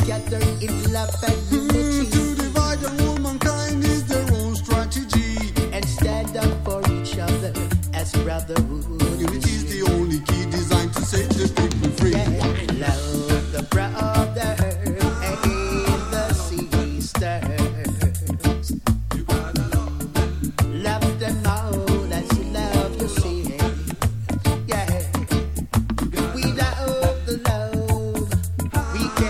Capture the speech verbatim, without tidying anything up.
together in love and unity. To divide the whole mankind is their own strategy. And stand up for each other as brotherhood.